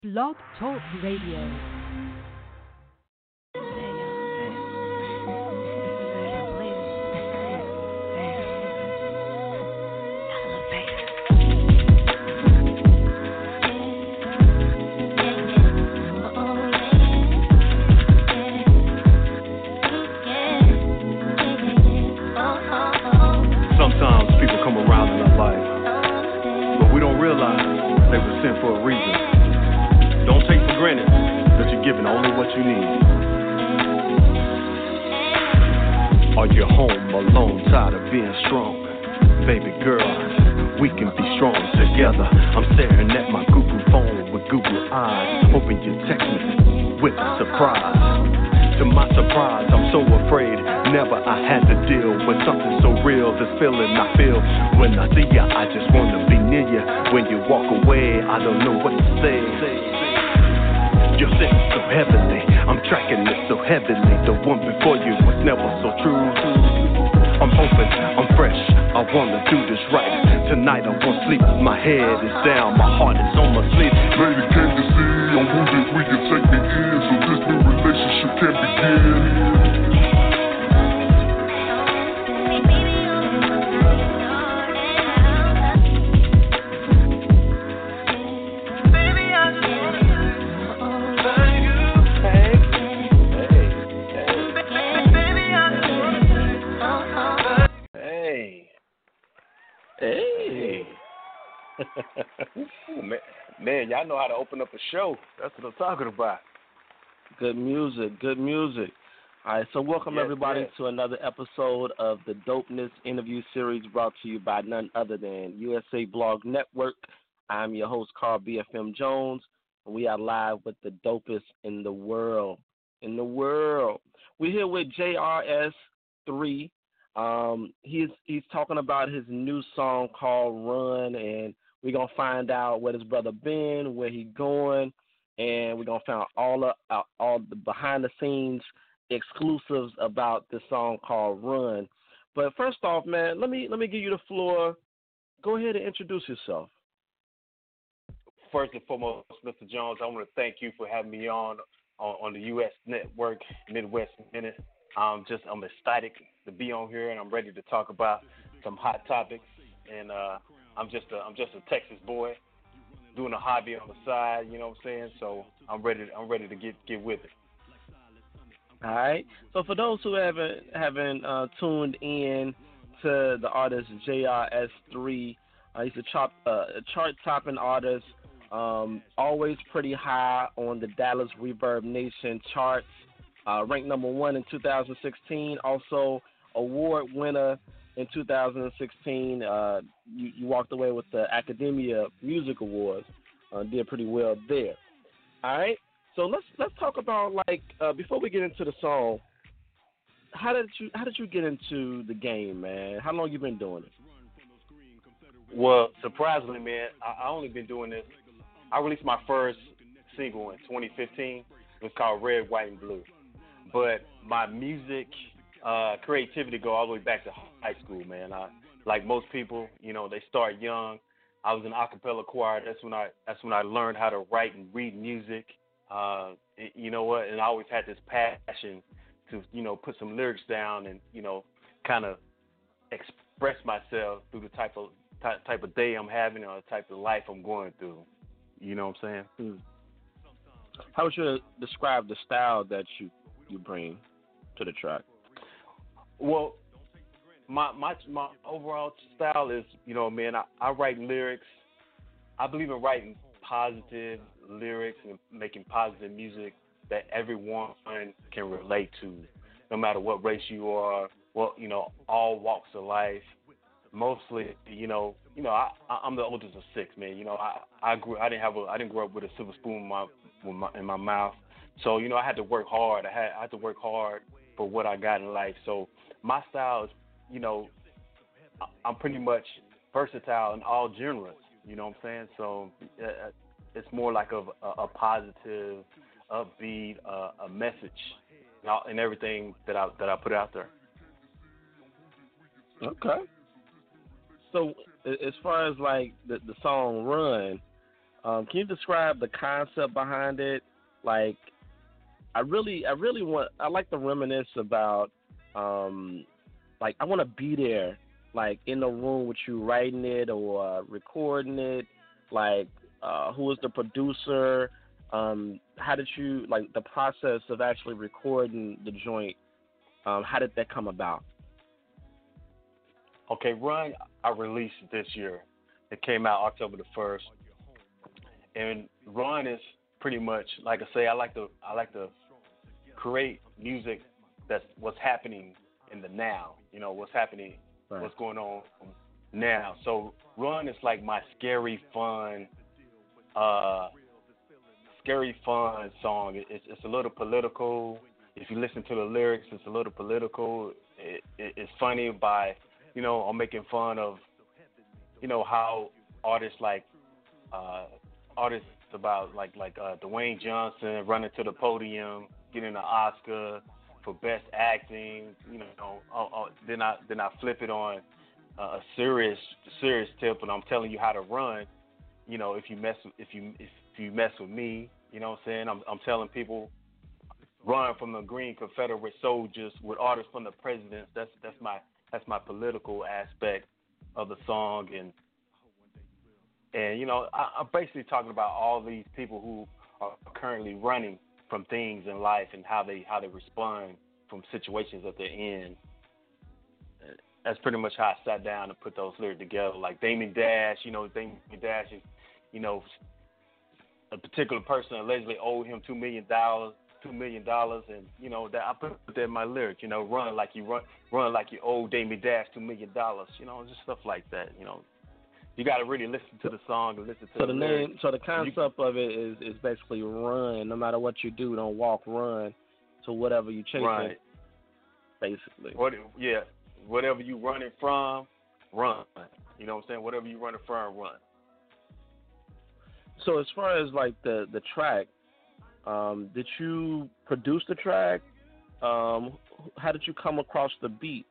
Blog Talk Radio. Sometimes people come around in our life, but we don't realize they were sent for a reason. Don't take for granted that you're given only what you need. Are you home alone, tired of being strong? Baby girl, we can be strong together. I'm staring at my Google phone with Google eyes, hoping you text me with a surprise. To my surprise, I'm so afraid. Never I had to deal with something so real. This feeling I feel when I see ya, I just wanna be near ya. When you walk away, I don't know what to say. You're sitting so heavily, I'm tracking it so heavily. The one before you was never so true. I'm open, I'm fresh, I wanna do this right. Tonight I won't sleep, my head is down, my heart is on my sleeve. Baby, can you see I'm wounded, we can take me in, so this new relationship can begin. Hey. Ooh, man, y'all know how to open up a show. That's what I'm talking about. Good music, good music. All right, so welcome everybody to another episode of the Dopeness interview series brought to you by none other than USA Blog Network. I'm your host, Carl BFM Jones, and we are live with the dopest in the world. We're here with JRS3. He's talking about his new song called Run, and we're gonna find out where his brother been, where he going, and we're gonna find out all the behind the scenes exclusives about the song called Run. But first off, man, let me give you the floor. Go ahead and introduce yourself. First and foremost, Mr. Jones, I want to thank you for having me on the U.S. Network, Midwest Minute. I'm ecstatic to be on here, and I'm ready to talk about some hot topics. And I'm just a Texas boy doing a hobby on the side. You know what I'm saying? So I'm ready to get with it. All right. So for those who haven't tuned in to the artist JRS3, he's a chart-topping artist. Always pretty high on the Dallas Reverb Nation charts. Ranked number 1 in 2016. Also, award winner in 2016. You walked away with the Academia Music Awards. Did pretty well there. All right. So let's talk about before we get into the song. How did you get into the game, man? How long you been doing it? Well, surprisingly, man, I only been doing this. I released my first single in 2015. It was called Red, White, and Blue. But my music creativity go all the way back to high school, man. Like most people, they start young. I was in a cappella choir. That's when I learned how to write and read music. You know what? And I always had this passion to, put some lyrics down and, kind of express myself through the type of day I'm having or the type of life I'm going through. You know what I'm saying? How would you describe the style that you bring to the track? Well, my overall style is, man, I write lyrics. I believe in writing positive lyrics and making positive music that everyone can relate to, no matter what race you are, all walks of life. Mostly, I'm the oldest of 6, man. I didn't grow up with a silver spoon in my mouth. So, I had to work hard. I had to work hard for what I got in life. So my style is, I'm pretty much versatile in all genres. You know what I'm saying? So it's more like a positive, upbeat, a message in everything that I put out there. Okay. So as far as like the song Run, Can you describe the concept behind it? Like, I like to reminisce about, like, I want to be there, like, in the room with you writing it or recording it. Like, who was the producer? How did you, like, the process of actually recording the joint? How did that come about? Okay, Run, I released this year. It came out October the 1st. And Run is pretty much, like I say, I like to create music that's what's happening in the now. You know, what's happening, right. What's going on now. So Run is like my scary fun song. It's a little political. If you listen to the lyrics, it's a little political. It's funny by, you know, I'm making fun of, you know, how artists about Dwayne Johnson running to the podium, getting an Oscar for best acting. You know, then I flip it on a serious tip, and I'm telling you how to run. You know, if you mess with me, you know what I'm saying? I'm telling people, run from the green Confederate soldiers with orders from the presidents. That's my political aspect of the song, and you know, I'm basically talking about all these people who are currently running from things in life and how they respond from situations that they're in. That's pretty much how I sat down and put those lyrics together. Like Damon Dash, you know, Damon Dash is, you know, a particular person allegedly owed him $2 million, and you know that I put that in my lyric. You know, run like you owe Damon Dash $2 million. You know, just stuff like that. You know, you got to really listen to the song and listen to the lyrics. So the concept of it is basically run. No matter what you do, don't walk, run to whatever you chasing. Right. Basically. Whatever you running from, run. You know what I'm saying? Whatever you running from, run. So as far as like the track, did you produce the track? How did you come across the beat?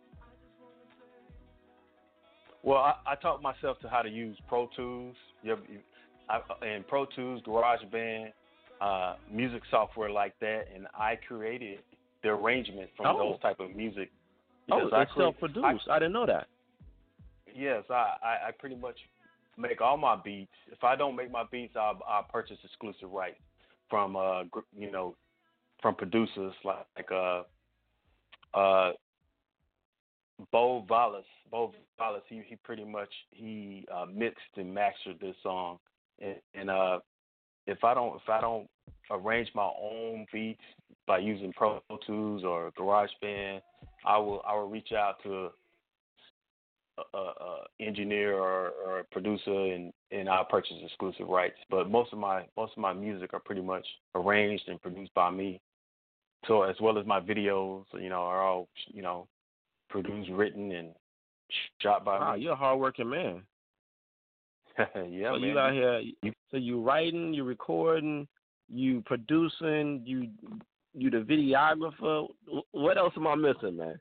Well, I taught myself to how to use Pro Tools, and Pro Tools, GarageBand, music software like that, and I created the arrangement from those type of music. Yes, it's self-produced. I didn't know that. Yes, I pretty much make all my beats. If I don't make my beats, I'll purchase exclusive rights from from producers like Bo Vallis. Bo Vallis, he pretty much mixed and mastered this song, and if I don't arrange my own beats by using Pro Tools or GarageBand, I will reach out to a engineer or a producer, and I'll purchase exclusive rights. But most of my music are pretty much arranged and produced by me. So as well as my videos, you know, are all, you know, produced, written, and shot by me. Wow, you're a hardworking man. Yeah, so man. You out here. So you writing, you recording, you producing, you the videographer. What else am I missing, man?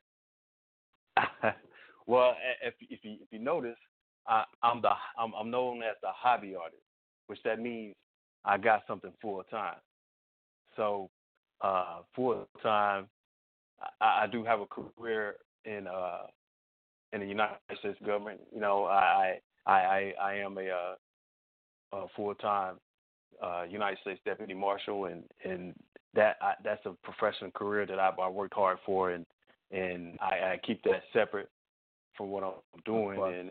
Well, if you notice, I'm known as the hobby artist, which that means I got something full time. So full time, I do have a career in the United States government. You know, I am a full time United States Deputy Marshal, and that's a professional career that I worked hard for, and I keep that separate from what I'm doing,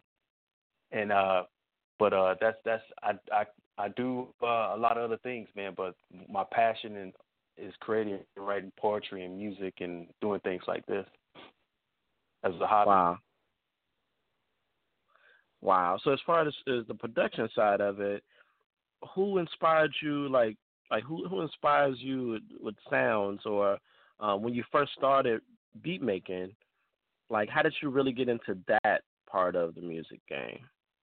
but I do a lot of other things, man. But my passion is creating and writing poetry and music and doing things like this as a hobby. Wow. So as far as the production side of it, who inspired you? Like who inspires you with sounds, or when you first started beat making? Like, how did you really get into that part of the music game?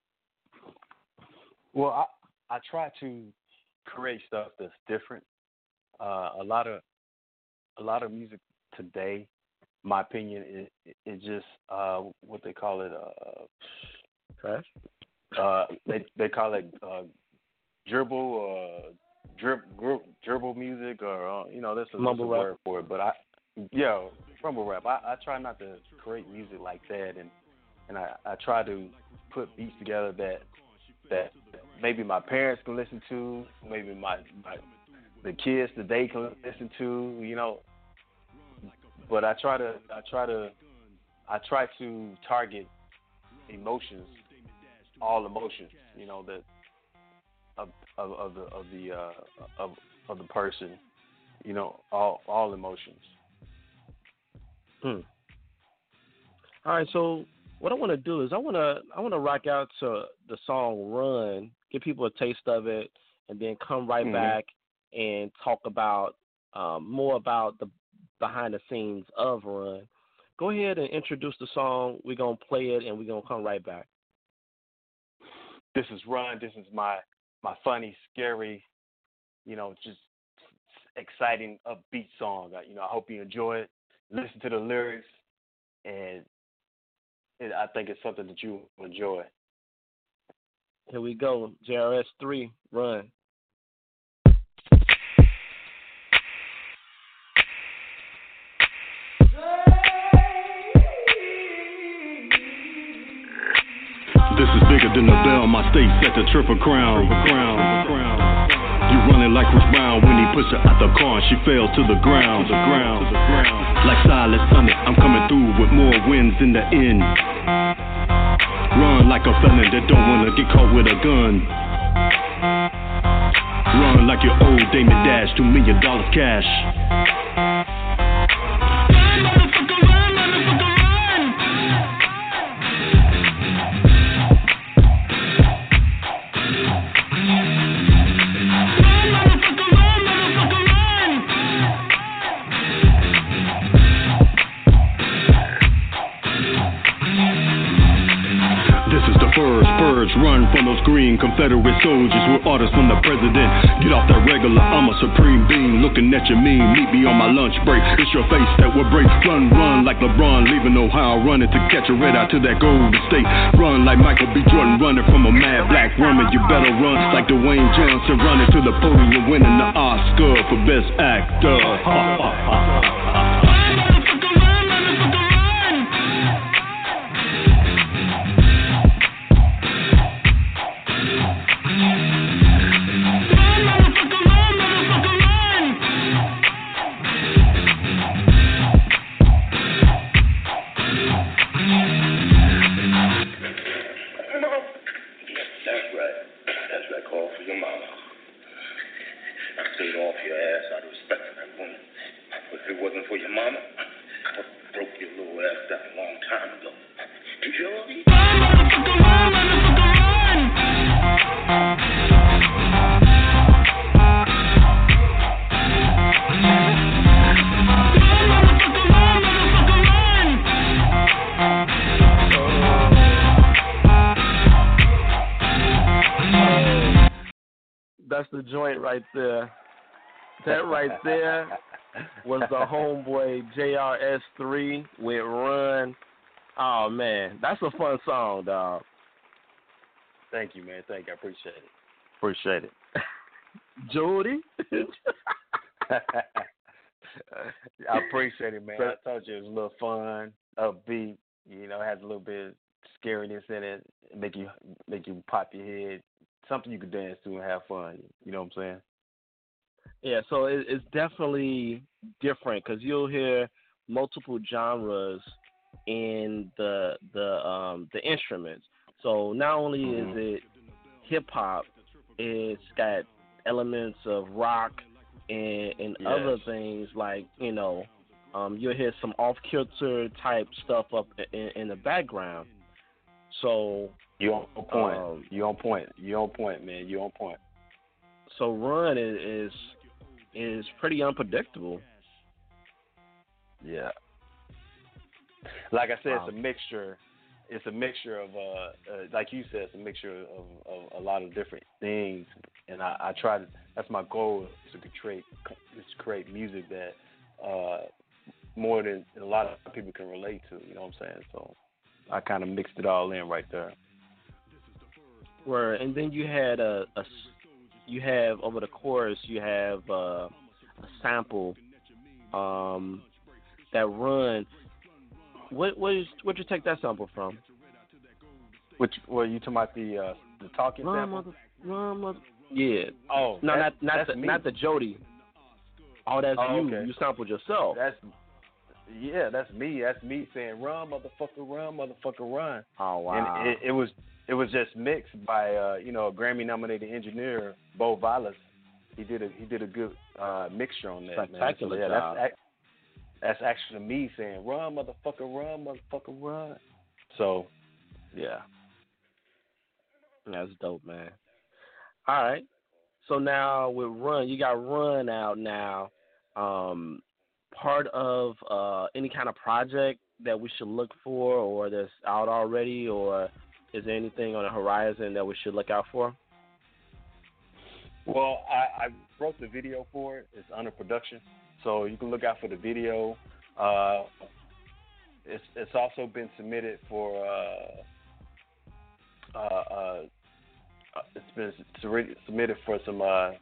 Well, I try to create stuff that's different. A lot of music today, my opinion, is just what they call it. Trash. They call it dribble, dribble music, or there's a word for it. But rumble rap. I try not to create music like that, and I try to put beats together that maybe my parents can listen to, maybe the kids today can listen to, But I try to target emotions, all emotions, that of the person, all emotions. All right, so what I want to do is I want to rock out to the song "Run," give people a taste of it, and then come right back and talk about more about the behind the scenes of Run. Go ahead and introduce the song. We're gonna play it, and we're gonna come right back. This is Run. This is my funny, scary, just exciting, upbeat song. I hope you enjoy it. Listen to the lyrics, and I think it's something that you will enjoy. Here we go. JRS 3, Run. This is bigger than the bell, my state set the triple crown. You running like Chris Brown when he pushed her out the car and she fell to the ground. Like Silas Thunder, I'm coming through with more wins in the end. Run like a felon that don't wanna get caught with a gun. Run like your old Damon Dash, $2 million cash. Run from those green Confederate soldiers. We're orders from the president. Get off that regular, I'm a supreme being. Looking at you mean, meet me on my lunch break. It's your face that will break. Run like LeBron, leaving Ohio, running to catch a red eye to that Golden State. Run like Michael B. Jordan, running from a mad black woman. You better run like Dwayne Johnson, running to the podium, winning the Oscar for Best Actor. That's the joint right there. That right there was the homeboy JRS3 with Run. Oh, man. That's a fun song, dog. Thank you, man. Thank you. I appreciate it. Appreciate it. Jody? I appreciate it, man. I told you it was a little fun, upbeat. It has a little bit of scariness in it. Make you pop your head. Something you could dance to and have fun. You know what I'm saying? Yeah, so it's definitely different because you'll hear multiple genres in the instruments. So not only is it hip hop, it's got elements of rock and other things like you'll hear some off kilter type stuff up in the background. So you on point. You on point, man. You on point. So Run is pretty unpredictable. Yeah. Like I said, it's a mixture. It's a mixture of, like you said, it's a mixture of a lot of different things. And I try to. That's my goal, is to create music that more than a lot of people can relate to. You know what I'm saying? So I kind of mixed it all in right there. Where and then you had a you have over the chorus, you have a sample that run. Where'd you take that sample from? Which, well, you talking about the talking sample? Yeah. Oh, no, that's not the Jody. Oh, that's you. Okay. You sampled yourself. That's me. That's me saying, "Run, motherfucker, run." Oh wow. And it was just mixed by a Grammy-nominated engineer, Bo Vilas. He did a good mixture on that. Spectacular man. So, job. That's actually me saying, "Run, motherfucker, run." So, yeah. That's dope, man. All right. So now with Run, you got Run out now. Part of any kind of project that we should look for, or that's out already, or is there anything on the horizon that we should look out for? Well, I wrote the video for it. It's under production, so you can look out for the video. It's also been submitted for. It's been submitted for some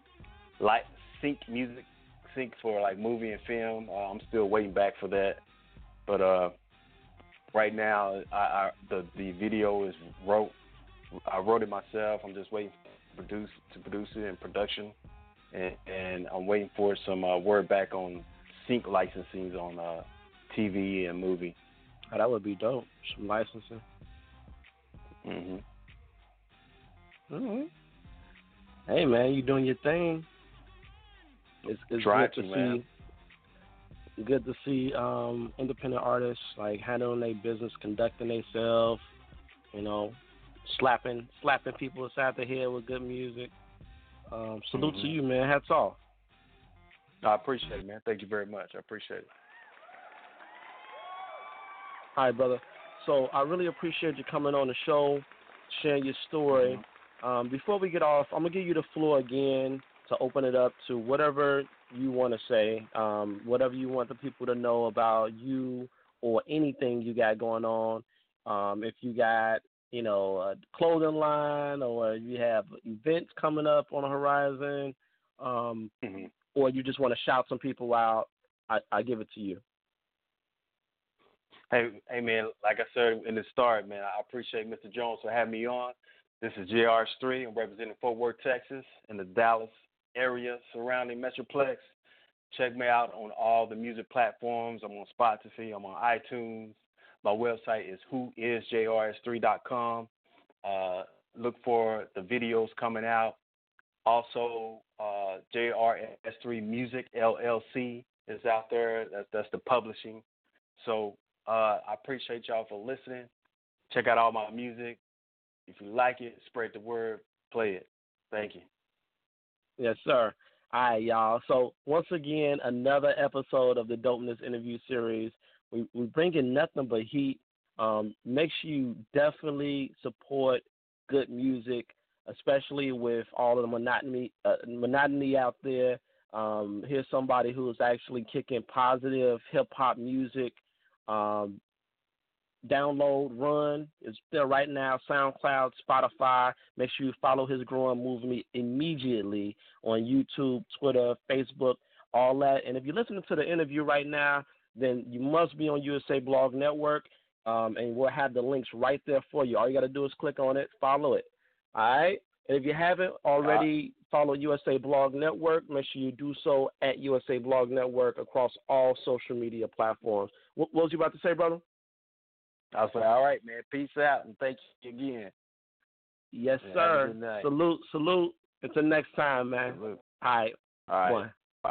sync for like movie and film. I'm still waiting back for that, but right now the video is wrote. I wrote it myself. I'm just waiting to produce it in production, and I'm waiting for some word back on sync licensing on TV and movie. Oh, that would be dope. Some licensing. Mhm. Mm-hmm. Hey man, you doing your thing. It's good to see independent artists like handling their business, conducting themselves, slapping people aside the head with good music. Salute to you, man. Hats off. I appreciate it, man. Thank you very much. I appreciate it. All right, brother. So I really appreciate you coming on the show, sharing your story. Before we get off, I'm going to give you the floor again to open it up to whatever you want to say, whatever you want the people to know about you or anything you got going on. If you got, a clothing line, or you have events coming up on the horizon, or you just want to shout some people out, I give it to you. Hey, man, like I said in the start, man, I appreciate Mr. Jones for having me on. This is JRS3. I'm representing Fort Worth, Texas, and the Dallas area surrounding Metroplex. Check me out on all the music platforms. I'm on Spotify. I'm on iTunes. My website is whoisjrs3.com. Look for the videos coming out. Also, JRS3 Music LLC is out there. That's the publishing. So I appreciate y'all for listening. Check out all my music. If you like it, spread the word, play it. Thank you. Yes, sir. All right, y'all. So once again, another episode of the Dopeness Interview Series. We bring in nothing but heat. Make sure you definitely support good music, especially with all of the monotony out there. Here's somebody who is actually kicking positive hip-hop music. Download Run. It's there right now, SoundCloud, Spotify. Make sure you follow his growing movement immediately on YouTube, Twitter, Facebook, all that. And if you're listening to the interview right now, then you must be on USA Blog Network, and we'll have the links right there for you. All you got to do is click on it, follow it. All right? And if you haven't already followed USA Blog Network, make sure you do so at USA Blog Network across all social media platforms. What was you about to say, brother? I was like, all right, man. Peace out, and thank you again. Yes, sir. Salute. Until next time, man. Salute. All right. Bye.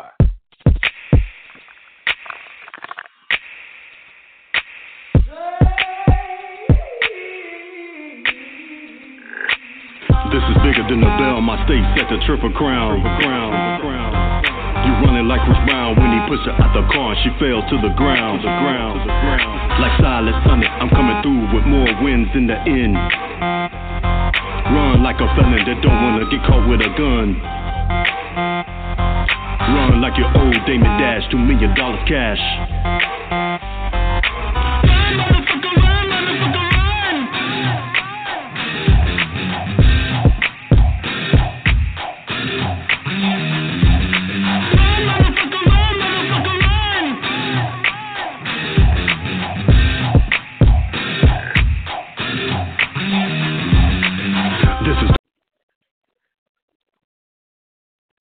This is bigger than the bell, my state set the Triple Crown. You running like Chris Brown when he pushed her out the car and she fell to the ground. Like Silas Sunday, I'm coming through with more wins in the end. Run like a felon that don't wanna get caught with a gun. Run like your old Damon Dash, $2 million cash.